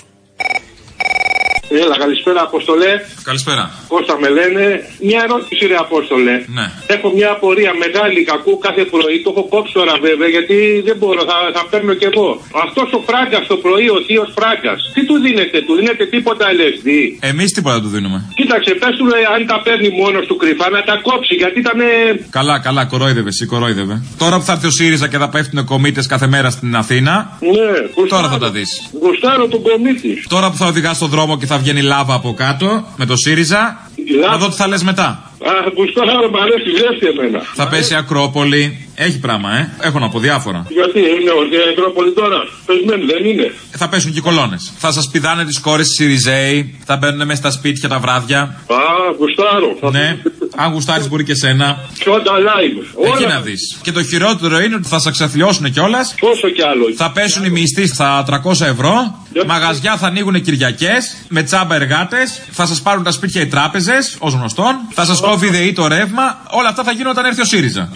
Έλα, καλησπέρα, Απόστολε. Καλησπέρα. Κώστα με λένε. Μια ερώτηση, ρε Απόστολε. Ναι. Έχω μια απορία μεγάλη, κακού κάθε πρωί. Το έχω κόψει τώρα βέβαια, γιατί δεν μπορώ, θα παίρνω κι εγώ. Αυτός ο Φράγκας το πρωί, ο θείος Φράγκας, τι του δίνετε τίποτα LSD? Εμείς τίποτα του δίνουμε. Κοίταξε, πες του αν τα παίρνει μόνος του κρυφά να τα κόψει, γιατί ήταν. Καλά, κορόιδευε, κορόιδευε. Τώρα που θα έρθει ο ΣΥΡΙΖΑ και θα πέφτουν κομίτες κάθε μέρα στην Αθήνα. Ναι, τώρα θα τα δεις. Γουστάρω τον κομίτη. Τώρα που θα οδηγάς στον δρόμο και θα βγαίνει λάβα από κάτω με το ΣΥΡΙΖΑ, να δω τι θα λες μετά. Γουστάρω, μ' αρέσει, ζέστη εμένα. Θα πέσει Ακρόπολη. Έχει πράγμα, έχω να πω διάφορα. Γιατί είναι η Ακρόπολη τώρα, πεσμένη δεν είναι? Θα πέσουν και οι κολόνες. Θα σας πηδάνε τις κόρες της ΣΥΡΙΖΑΙ, θα μπαίνουν μέσα στα σπίτια τα βράδια. Γουστάρω. Ναι, αν γουστάρεις μπορεί και σένα. Τσόντα live. Εκεί να δεις. Και το χειρότερο είναι ότι θα σας ξεθλιώσουν κιόλας. Πόσο κι άλλο. Θα πέσουν οι μισθοί στα 300 ευρώ. Μαγαζιά θα ανοίγουν Κυριακές με τσάμπα εργάτες. Θα σας πάρουν τα σπίτια οι τράπεζες, ως γνωστόν. Θα σας κόβει ΔΕΗ το ρεύμα. Όλα αυτά θα γίνουν όταν έρθει ο ΣΥΡΙΖΑ.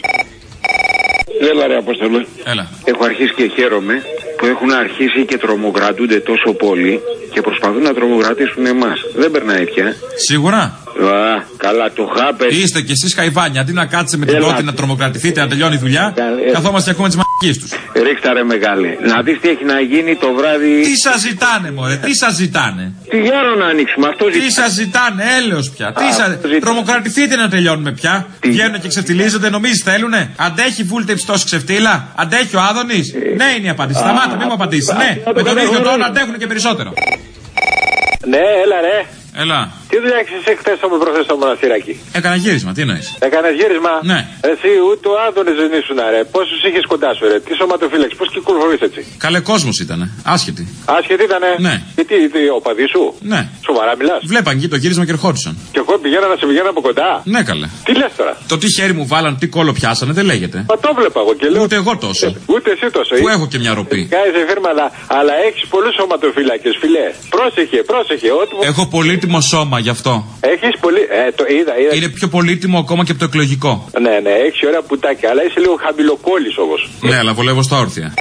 Έλα ρε Απόστολε. Έλα. Έχω αρχίσει και χαίρομαι που έχουν αρχίσει και τρομοκρατούνται τόσο πολύ και προσπαθούν να τρομοκρατήσουν εμάς. Δεν περνάει πια. Σίγουρα. Καλά, το χάπε. Είστε κι εσείς καϊβάνια. Αντί να κάτσετε με την πρώτη να τρομοκρατηθείτε, να τελειώνει η δουλειά, καθόμαστε και ακούμε τις μαγικές τους. Ρίχτα ρε μεγάλε. Να δεις τι έχει να γίνει το βράδυ. Τι σας ζητάνε, μωρέ, τι σας ζητάνε. Τι γέρο να ανοίξουμε, αυτό ζητάνε. Τι σας ζητάνε, έλεος πια. Τρομοκρατηθείτε να τελειώνουμε πια. Βγαίνουν και ξεφτιλίζονται, νομίζεις θέλουνε. Αντέχει Βούλτεψη τόσο ξεφτύλα. Αντέχει ο Άδωνης. Ναι, είναι η απάντηση. Σταμάτα, μην μου απαντήσει. Ναι, με τον ίδιο τόνο αντέχουν και περισσότερο. Ναι, έλα ρε. Έλα. Τι δουλειά έχεις χθες από προχθές στο μοναστηράκι? Έκανα γύρισμα, τι εννοείς? Έκανες γύρισμα? Ναι. Εσύ ούτε ο Άδωνης δεν ήσουν, ρε. Πόσους είχες κοντά σου, ρε? Τι σωματοφύλαξη, πώς κυκλοφορείς έτσι? Καλέ κόσμος ήτανε. Άσχετη. Άσχετη ήτανε? Ναι. Και τι, ο παδί σου? Ναι. Σοβαρά μιλάς? Βλέπαν εκεί το γύρισμα και ερχόντουσαν. Και εγώ πηγαίνω να σε πηγαίνω από κοντά? Ναι, καλέ. Τι λες τώρα? Το τι χέρι μου βάλαν, τι κόλλο πιάσανε, δεν λέγεται. Μα το βλέπα εγώ και λέω. Ούτε εγώ τόσο. Ούτε εσύ τόσο. Που έχω και μια ροπή. Κάθεσαι φίρμα, αλλά έχεις πολλούς σωματοφύλακες, φιλέ. Πρόσεχε. Έχω πολύτιμο σώμα γι' αυτό. Έχεις πολύ. Το είδα. Είναι πιο πολύτιμο ακόμα και από το εκλογικό. Ναι, έχεις ωραία πουτάκια, αλλά είσαι λίγο χαμηλοκόλλης όμως. Ναι, αλλά βολεύω στα όρθια.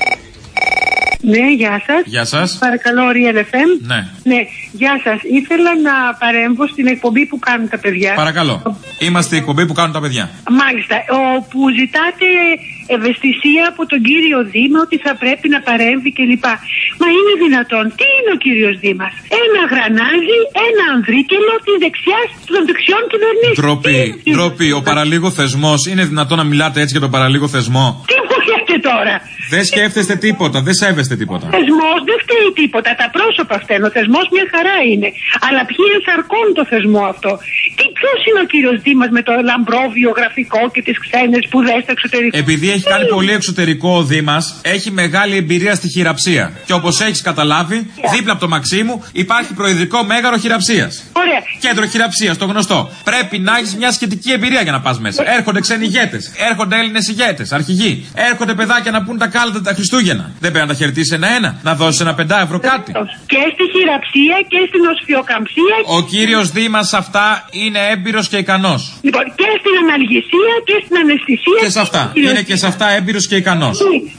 Ναι, γεια σας. Γεια σας. Παρακαλώ, Real FM. Ναι. Γεια σας. Ήθελα να παρέμβω στην εκπομπή που κάνουν τα παιδιά. Παρακαλώ. Είμαστε η εκπομπή που κάνουν τα παιδιά. Μάλιστα. Όπου ζητάτε ευαισθησία από τον κύριο Δήμα ότι θα πρέπει να παρέμβει κλπ. Μα είναι δυνατόν? Τι είναι ο κύριος Δήμας? Ένα γρανάζι, ένα ανδρίκελο της δεξιάς των δεξιών κυβερνήσεων. Ντροπή. Ο παραλίγο θεσμός. Είναι δυνατόν να μιλάτε έτσι για τον παραλίγο θεσμό? Τι μου φταίτε τώρα? Δεν σκέφτεστε τίποτα, δεν σέβεστε τίποτα. Ο θεσμός δεν φταίει τίποτα. Τα πρόσωπα φταίνουν. Ο θεσμός μια χαρά είναι. Αλλά ποιοι ενσαρκώνουν το θεσμό αυτό? Ποιος είναι ο κύριος Δήμας με το λαμπρό βιογραφικό και τις ξένες σπουδές στο εξωτερικό? Επειδή έχει κάνει πολύ εξωτερικό ο Δήμας, έχει μεγάλη εμπειρία στη χειραψία. Και όπως έχεις καταλάβει, δίπλα από το Μαξίμου υπάρχει προεδρικό μέγαρο χειραψίας. Ωραία. Κέντρο χειραψίας, το γνωστό. Πρέπει να έχεις μια σχετική εμπειρία για να πας μέσα. Έρχονται ξένοι ηγέτες, έρχονται Έλληνες ηγέτες, αρχηγοί. Έρχονται παιδάκια να πούν τα κάλατα τα Χριστούγεννα. Δεν πρέπει να τα χαιρετήσεις ένα-ένα, να δώσεις ένα 5 ευρώ κάτι. Και στη χειραψία και στην οσφιοκαμψία. Ο κύριος Δήμας αυτά είναι έμπειρος και ικανός. Λοιπόν, και στην αναλγησία και στην αναισθησία. Και σε αυτά. Είναι και σε αυτά έμπειρος και ικανός.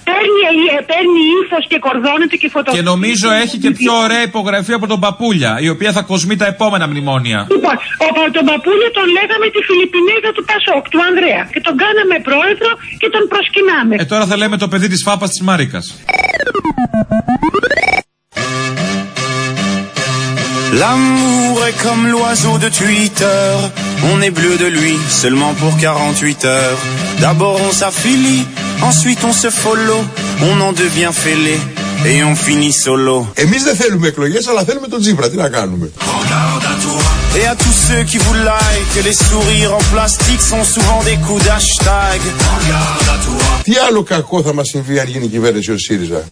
Παίρνει ύφος και κορδώνεται και φωτογραφία. Και νομίζω έχει και πιο ωραία υπογραφή από τον Παπούλια, η οποία θα κοσμεί τα επόμενα μνημόνια. Λοιπόν, τον Παπούλια τον λέγαμε τη Φιλιππινέζα του Πασόκ, του Ανδρέα. Και τον κάναμε πρόεδρο και τον προσκυνάμε. Τώρα θα λέμε το παιδί της Φάπας της Μαρίκας. L'amour est comme l'oiseau de Twitter, on est bleu de lui seulement pour 48 heures. D'abord on s'affilie, ensuite on se follow, on en devient fêlé et on finit solo. Εμείς δεν θέλουμε εκλογές, αλλά θέλουμε τον Τσίπρα, τι να κάνουμε? Et à tous ceux qui vous like, les sourires en plastique sont souvent des coups d'hashtag. Τι άλλο κακό θα μας συμβεί αν γίνει η κυβέρνηση ο ΣΥΡΙΖΑ?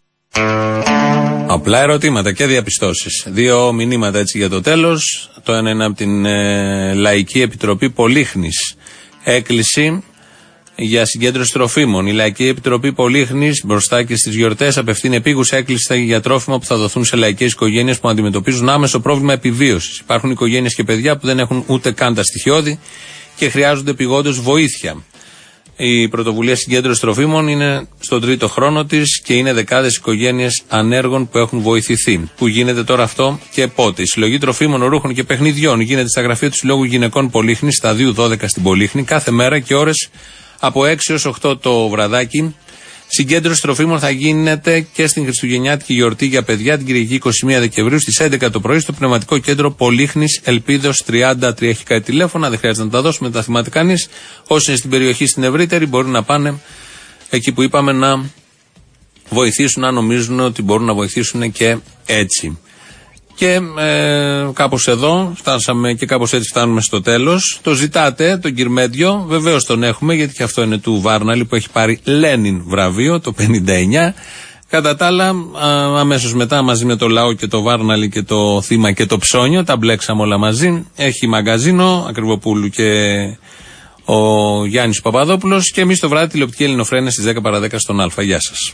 Απλά ερωτήματα και διαπιστώσεις. 2 μηνύματα έτσι για το τέλος. Το ένα είναι από την Λαϊκή Επιτροπή Πολύχνης. Έκκληση για συγκέντρωση τροφίμων. Η Λαϊκή Επιτροπή Πολύχνης μπροστά και στις γιορτές απευθύνει επίγουσα έκκληση για τρόφιμα που θα δοθούν σε λαϊκές οικογένειες που αντιμετωπίζουν άμεσο πρόβλημα επιβίωσης. Υπάρχουν οικογένειες και παιδιά που δεν έχουν ούτε καν τα στοιχειώδη και χρειάζονται επειγόντως βοήθεια. Η πρωτοβουλία συγκέντρωσης τροφίμων είναι στον 3ο χρόνο της και είναι δεκάδες οικογένειες ανέργων που έχουν βοηθηθεί. Πού γίνεται τώρα αυτό και πότε? Η συλλογή τροφίμων, ρούχων και παιχνιδιών γίνεται στα γραφεία του Συλλόγου Γυναικών Πολύχνης, σταδίου 12 στην Πολύχνη, κάθε μέρα και ώρες από 6 έως 8 το βραδάκι. Συγκέντρωση τροφίμων θα γίνεται και στην Χριστουγεννιάτικη γιορτή για παιδιά την Κυριακή 21 Δεκεμβρίου στις 11 το πρωί στο Πνευματικό Κέντρο Πολύχνης Ελπίδος 33. Έχει κάτι τηλέφωνα, δεν χρειάζεται να τα δώσουμε, τα θυμάται κανείς. Όσοι είναι στην περιοχή στην ευρύτερη μπορούν να πάνε εκεί που είπαμε να βοηθήσουν, αν νομίζουν ότι μπορούν να βοηθήσουν και έτσι. Και κάπως εδώ φτάσαμε και κάπως έτσι φτάνουμε στο τέλος. Το ζητάτε, τον Κυρμέντιο, βεβαίως τον έχουμε, γιατί και αυτό είναι του Βάρναλη που έχει πάρει Λένιν βραβείο το 59. Κατά τα άλλα, αμέσως μετά μαζί με το Λαό και το Βάρναλη και το Θύμα και το Ψώνιο, τα μπλέξαμε όλα μαζί. Έχει μαγκαζίνο, Ακριβοπούλου και ο Γιάννης Παπαδόπουλος και εμείς το βράδυ τηλεοπτική Ελληνοφρένεια στις 10 παρά 10 στον Α. Γεια σας.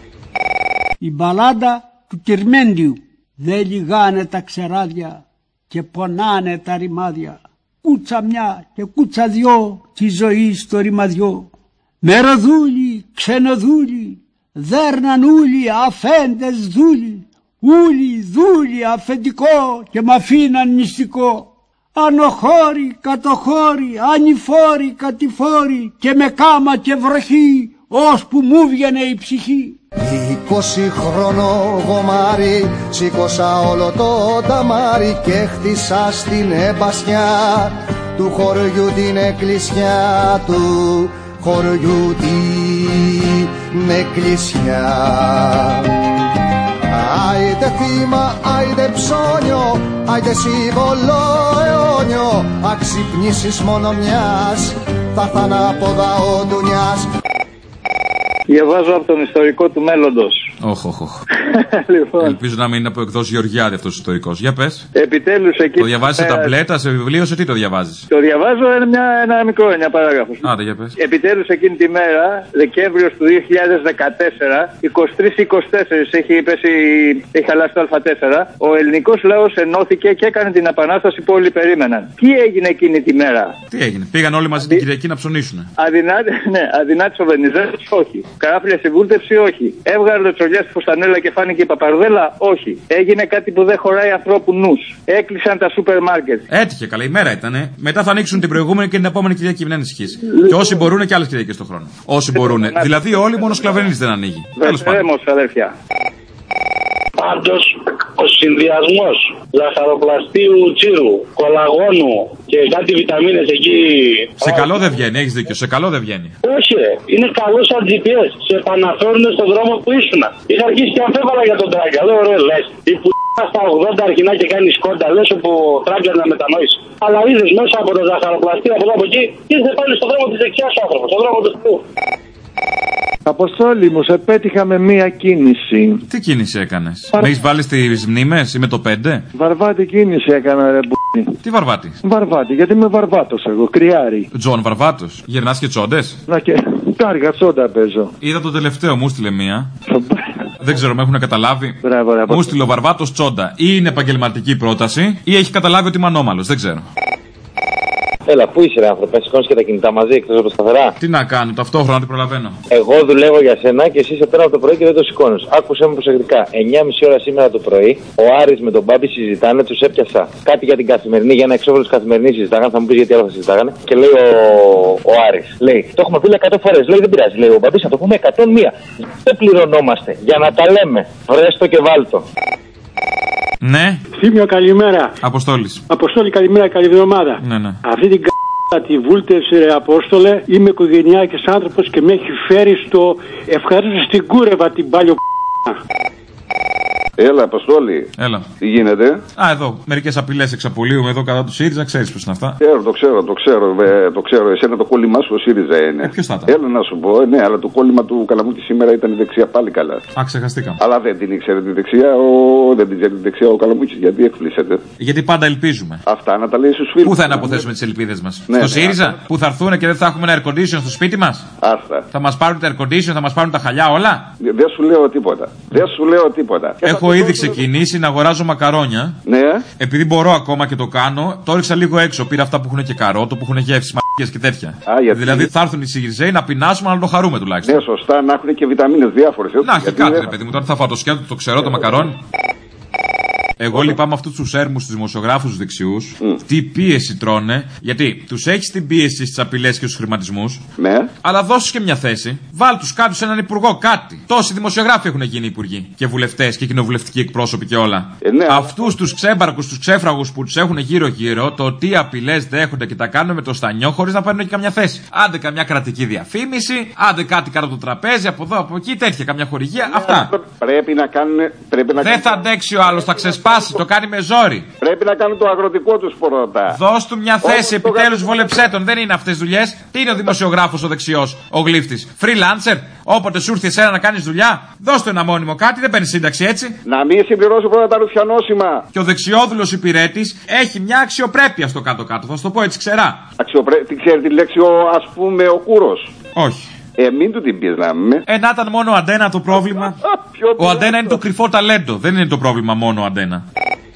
Η μπαλάντα του Κυρμέντιου. Δε λιγάνε τα ξεράδια και πονάνε τα ρημάδια. Κούτσα μια και κούτσα δυο τη ζωή στο ρημαδιό. Μεροδούλοι, ξενοδούλοι, δέρναν ούλοι, αφέντες δούλοι. Ούλοι, δούλοι, αφεντικό και μ' αφήναν νηστικό. Ανοχώροι, κατοχώροι, ανηφόροι, κατηφόροι και με κάμα και βροχή, ώσπου μου βγαινε η ψυχή. 20 χρόνο γομάρι, σήκωσα όλο το ταμάρι και χτίσα στην εμπασιά του χωριού την εκκλησιά, του χωριού την εκκλησιά. άιντε θύμα, άιντε ψώνιο, άιντε σύμβολο αιώνιο. Αξυπνήσεις μόνο μιας, θα έρθ' ανάποδα ο Ντουνιάς. Διαβάζω από τον ιστορικό του μέλλοντος. Λοιπόν. Ελπίζω να μην είναι από εκδόσεις Γεωργιάδη αυτός ο ιστορικός. Για πες. Επιτέλους εκεί. Το διαβάζεις σε ταμπλέτα, σε βιβλίο, σε τι το διαβάζεις? Το διαβάζω ένα μικρό, μια παράγραφος. Άντε, για πες. Επιτέλους εκείνη τη μέρα, Δεκέμβριος του 2014, 23-24, έχει χαλάσει το Α4, ο ελληνικός λαός ενώθηκε και έκανε την επανάσταση που όλοι περίμεναν. Τι έγινε εκείνη τη μέρα? Τι έγινε? Πήγαν όλοι μαζί την Κυριακή να ψωνίσουν. Αδυνάτησε ο Βενιζέλος, όχι. Καράφλια συμβούλτευση, όχι. Έβγαλε ο Τσολιάς τη Φουστανέλα και φάνηκε η Παπαρδέλα, όχι. Έγινε κάτι που δεν χωράει ανθρώπου νους. Έκλεισαν τα σούπερ μάρκετ. Έτυχε, καλά, η μέρα ήτανε. Μετά θα ανοίξουν την προηγούμενη και την επόμενη Κυριακή, μην ανησυχείς. Και όσοι μπορούν και άλλες Κυριακές τον χρόνο. Όσοι μπορούν. Δηλαδή όλοι, μόνο Σκλαβενής δεν ανοίγει. Τέλος πάντων. Αδέρφια. Πάντως, ο συνδυασμός ζαχαροπλαστείου τσίρου, κολαγόνου και κάτι βιταμίνες εκεί. Σε καλό δεν βγαίνει, έχεις δίκιο, σε καλό δεν βγαίνει. Όχι, είναι καλό σαν GPS. Σε επαναφέρουν στον δρόμο που ήσουν. Είχα αρχίσει και αμφέβαλα για τον Τράγκα. Λέω ρε, λες. Η που στα 80 αρχινά και κάνει σκόντα, λες όπου ο Τράγκα να μετανοήσει. Αλλά είδες μέσα από το ζαχαροπλαστείο από εδώ από εκεί, ήρθε πάλι στον δρόμο της δεξιάς άνθρωπος, στον δρόμο του Θεού. Αποστόλη μου, σε πέτυχα με μία κίνηση. Τι κίνηση έκανες? Με έχεις βάλει στις μνήμες ή με το 5? Βαρβάτη κίνηση έκανα, ρε μπ***. Τι Βαρβάτη? Βαρβάτη, γιατί είμαι Βαρβάτος εγώ, κρυάρι. Τζον Βαρβάτος. Γυρνάς και τσόντες? Να και κάργα τσόντα παίζω. Είδα το τελευταίο, μου στείλε μία. Δεν ξέρω, με έχουν καταλάβει. Μπράβο. Μου στείλε ο Βαρβάτος τσόντα. Ή είναι επαγγελματική πρόταση, ή έχει καταλάβει ότι είμαι ανώμαλος. Δεν ξέρω. Έλα, πού είσαι, ρε άνθρωπε, σηκώνεις και τα κινητά μαζί εκτός από σταθερά. Τι να κάνω, ταυτόχρονα τι προλαβαίνω. Εγώ δουλεύω για σένα και εσύ σε παίρνω από το πρωί και δεν το σηκώνεις. Άκουσέ με προσεκτικά. 9:30 ώρα σήμερα το πρωί, ο Άρης με τον Μπάμπη συζητάνε, τους έπιασα. Κάτι για την καθημερινή, για ένα εξώφυλλο καθημερινή συζητάγανε. Θα μου πεις γιατί άλλο θα συζητάγανε. Και λέει ο Άρης, λέει, το έχουμε πει 100 φορές. Λέει, δεν πειράζει, λέει ο Μπάμπη, θα το πούμε 101. Δεν πληρωνόμαστε για να τα λέμε. Βρέστο και βάλτο. Ναι. Θύμιο, καλημέρα. Αποστόλης. Αποστόλη, καλημέρα, καλή εβδομάδα. Ναι. Αυτή την τη βούλτευση, ρε Απόστολε, είμαι οικογενειάκης άνθρωπος και με έχει φέρει στο ευχαρίστω στην Κούρεβα την πάλιο. Έλα, Αποστόλη. Έλα. Τι γίνεται? Εδώ. Μερικές απειλές εξαπολύουμε εδώ κατά του ΣΥΡΙΖΑ. Ξέρεις πώς είναι αυτά. Το ξέρω. Εσένα το κόλλημά σου ο ΣΥΡΙΖΑ είναι. Ποιος θα ήταν? Έλα να σου πω, ναι, αλλά το κόλλημα του Καλαμούκη σήμερα ήταν η δεξιά πάλι καλά. Α, ξεχαστήκαμε. Αλλά δεν την ήξερε τη δεξιά ο Καλαμούκης. Γιατί εκπλήσεται? Γιατί πάντα ελπίζουμε. Αυτά να τα λέει στους φίλους. Πού θα αποθέσουμε τις ελπίδες μας? Ναι, στο ΣΥΡΙΖΑ? Πού θα έρθουν και δεν θα έχουμε ένα air condition στο σπίτι μας? Άστα. Θα μας πάρουν τα air condition, θα μας πάρουν τα χαλιά όλα? Δεν σου λέω τίποτα. Έχω ήδη ξεκινήσει να αγοράζω μακαρόνια. Ναι. Επειδή μπορώ ακόμα και το κάνω, το έριξα λίγο έξω. Πήρα αυτά που έχουν και καρότο, που έχουν γεύση, μ***γιες και τέτοια. Δηλαδή θα έρθουν οι ΣΥΡΙΖΑΙ να πεινάσουμε, αλλά να το χαρούμε τουλάχιστον. Ναι, σωστά, να έχουν και βιταμίνες διάφορες. Να έχει κάτι, ρε παιδί μου, τώρα θα φάω το σκέτο, το ξερό, το μακαρόνι. Εγώ λυπάμαι αυτούς τους έρμους, τους δημοσιογράφους, τους δεξιούς. Τι πίεση τρώνε. Γιατί τους έχεις την πίεση στις απειλές και στους χρηματισμούς. Ναι. Αλλά δώσ' τους και μια θέση. Βάλ τους κάποιους σε έναν υπουργό, κάτι. Τόσοι δημοσιογράφοι έχουν γίνει υπουργοί. Και βουλευτές και κοινοβουλευτικοί εκπρόσωποι και όλα. Ναι. Αυτούς τους ξέμπαρκους, τους ξέφραγους που τους έχουν γύρω-γύρω, το τι απειλές δέχονται και τα κάνουν με το στανιό χωρίς να παίρνουν και καμιά θέση. Άντε καμιά κρατική διαφήμιση, άντε κάτι κάτω από το τραπέζι, από εδώ, από εκεί, τέτοια καμιά χορηγία. Αυτά. Πρέπει να κάνουν. Δεν θα αντέξει ο άλλος, θα ξεσπάσει, το κάνει με ζόρι. Πρέπει να κάνουν το αγροτικό τους πρώτα. Δώσ' του μια θέση, επιτέλους βολεψέ τον. Δεν είναι αυτές δουλειές. Τι είναι ο δημοσιογράφος ο δεξιός, ο γλύφτης? Freelancer, όποτε σου έρθει εσένα να κάνεις δουλειά, δώσ' του ένα μόνιμο κάτι, δεν παίρνει σύνταξη έτσι. Να μην συμπληρώσει πρώτα τα ρουφιανόσημα. Και ο δεξιόδουλος υπηρέτης έχει μια αξιοπρέπεια στο κάτω-κάτω, θα σου το πω έτσι ξερά. Τι ξέρει τη λέξη ας πούμε ο Κούρος? Όχι. Μην του την πεις να με. Να ήταν μόνο ο Αντένα το πρόβλημα. Ο Αντένα είναι το κρυφό ταλέντο, δεν είναι το πρόβλημα μόνο ο Αντένα.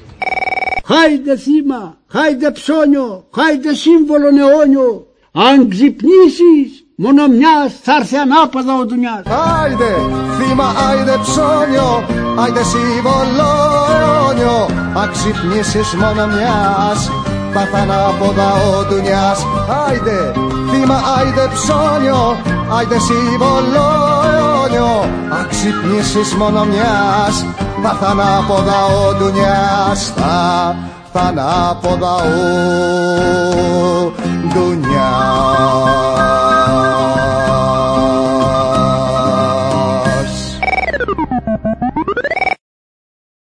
Χάιντε θύμα, χάιντε ψώνιο, χάιντε σύμβολο αιώνιο. Αν ξυπνήσεις, μόνο μιας θα έρθει ανάποδα ο Ντουνιάς. Άιντε θύμα, άιντε ψώνιο, άιντε σύμβολο αιώνιο. Αν ξυπνήσεις μόνο μιας θα έρθει ανάποδα ο Ντουνιάς. Άιντε θύμα, άιντε ψώνιο, άιντε σύμβολο αιώνιο. Αν ξυπνήσεις μόνο μιας θα έρθει ανάποδα ο Ντουνιάς. Θα έρθει ανάποδα ο